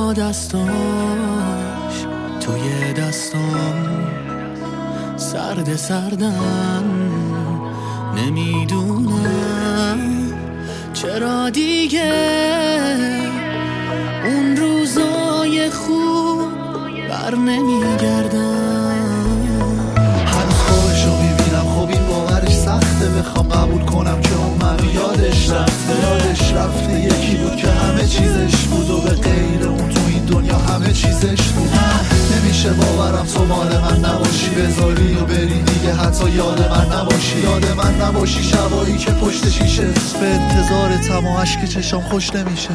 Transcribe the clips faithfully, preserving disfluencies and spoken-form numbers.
با دستاش توی دستام سرد سردن، نمیدونم چرا دیگه اون روزای خوب بر نمیگردن. هنوز خوابشو میبینم، خب این باورش سخته، بخوام قبول کنم که اون من یادش رفته یادش رفته یکی بود که همه چیزش بود و به غیر اون تو این دنیا همه چیزش بود. نمیشه باورم تو مال من نباشی، بذاری و بری دیگه، حتی یاد من نباشی یاد من نباشی شبایی که پشت شیشه به انتظارتم و عشق چشام خوش نمیشه.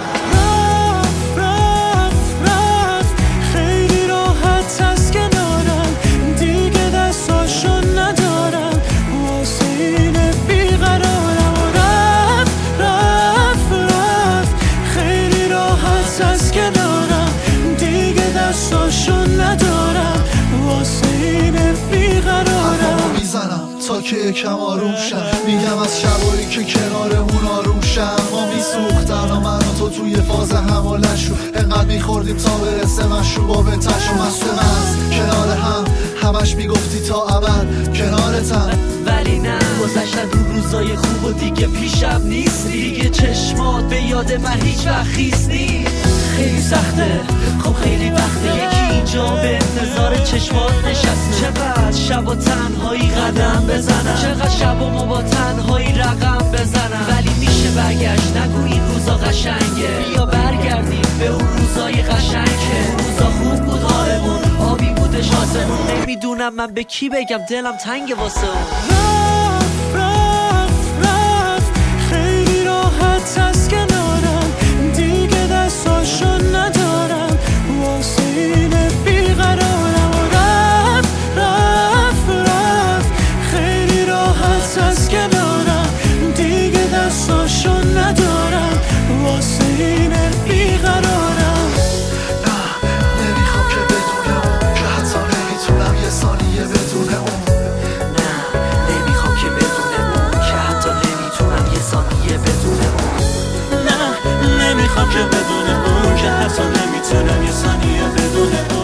تا که یکم آروم شم، میگم از شبایی که کنار اون آروم شم. ما میسوختن و من و تو توی فاز همالش رو انقدر میخوردیم تا برسه مشروبا به تش و مست مست کنار هم، همش میگفتی تا ابد کنارتم، ولی نه گذشتن اون روزای خوب و دیگه پیشم نیست، دیگه چشمات به یاد من هیچ وقت خیس نیست. خیلی سخته، خب خیلی وقته یکی اینجا به انتظار چشمات نشسته. چقدر شب و تنهایی قدم بزنم، چقدر شب و ما با تنهایی رقم بزنم، ولی میشه برگشت، نگو این روزا قشنگه، بیا برگردیم به اون روزای قشنگه. روزا خوب بود حالمون، آبی بودش آسمون، نمیدونم من به کی بگم دلم تنگ واسه اون. که بدون اون که حتی نمیتونم یه ثانیه بدون اون